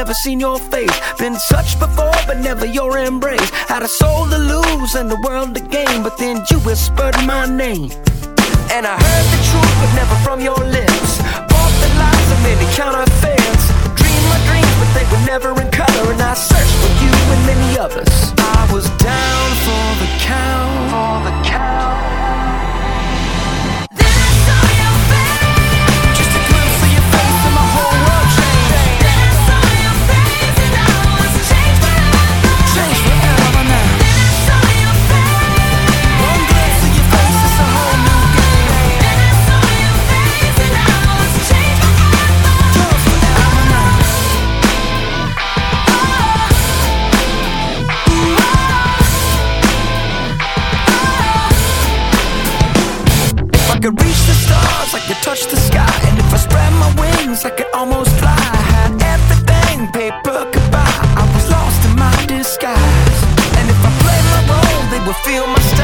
never seen your face. Been touched before, but never your embrace. Had a soul to lose and the world to gain, but then you whispered my name. And I heard the truth, but never from your lips. Bought the lies of many counterfeits. Dreamed my dreams, but they were never in color. And I searched for you and many others. I was down for the count, for the count. Then I saw your face. Just a glimpse of your face and my whole world changed. Then I saw your face and I was changed forever. Changed forever now. Then I saw your face. One glimpse of your face is a whole new game. Then I saw your face and I was changed forever. Yours forever now. If I could reach the stars, I could touch the sky. And if I spread my wings, I could almost fly. I had everything paper could buy. I was lost in my disguise. And if I played my role, they would feel my